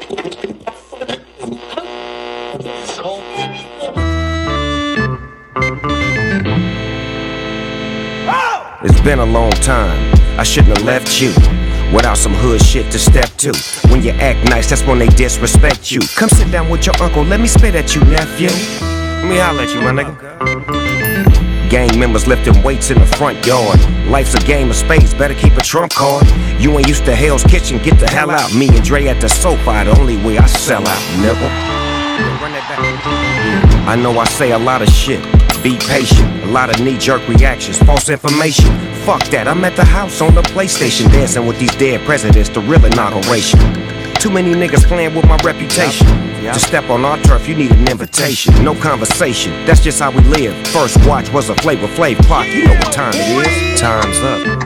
It's been a long time, I shouldn't have left you without some hood shit to step to. When you act nice, that's when they disrespect you. Come sit down with your uncle, let me spit at you, nephew. Let me holler at you, my nigga. Gang members lifting weights in the front yard. Life's a game of spades, better keep a trump card. You ain't used to Hell's Kitchen, get the hell out. Me and Dre at the sofa, the only way I sell out, nigga. I know I say a lot of shit, be patient. A lot of knee-jerk reactions, false information. Fuck that, I'm at the house on the PlayStation, dancing with these dead presidents, the real inauguration. Too many niggas playing with my reputation. To step on our turf, you need an invitation. No conversation, that's just how we live. First watch was a Flavor Flav clock, you know what time it is. Time's up.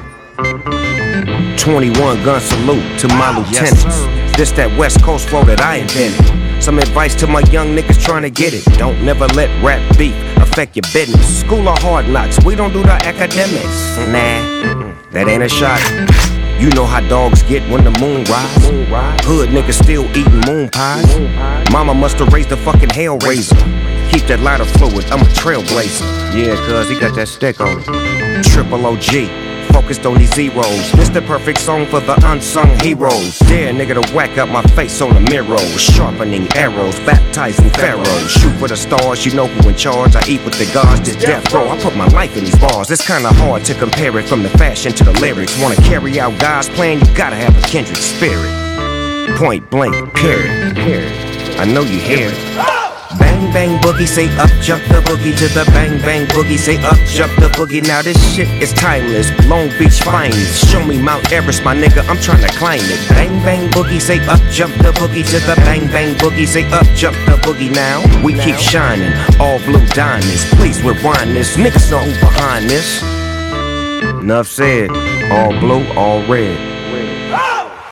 21 gun salute to my lieutenants. This that West Coast flow that I invented. Some advice to my young niggas trying to get it. Don't never let rap beef affect your business. School of hard knocks, we don't do the academics. Nah, that ain't a shot. You know how dogs get when the moon rise. Hood niggas still eating moon pies. Mama musta raised the fucking Hellraiser. Keep that lighter fluid, I'm a trailblazer. Yeah, cuz he got that stick on it. Triple OG, focused on these zeros. This the perfect song for the unsung heroes. Dare nigga to whack up my face on the mirror. Sharpening arrows, baptizing pharaohs. Shoot for the stars, you know who in charge. I eat with the gods, this death row. I put my life in these bars. It's kinda hard to compare it from the fashion to the lyrics. Wanna carry out God's plan, you gotta have a kindred spirit. Point blank, period. I know you hear it. Bang bang boogie, say up jump the boogie to the bang bang boogie, say up jump the boogie. Now this shit is timeless, Long Beach finest. Show me Mount Everest, my nigga, I'm tryna climb it. Bang bang boogie, say up jump the boogie to the bang bang boogie, say up jump the boogie. Now we keep shining, all blue diamonds. Please rewind this, niggas know who behind this. Enough said, all blue, all red.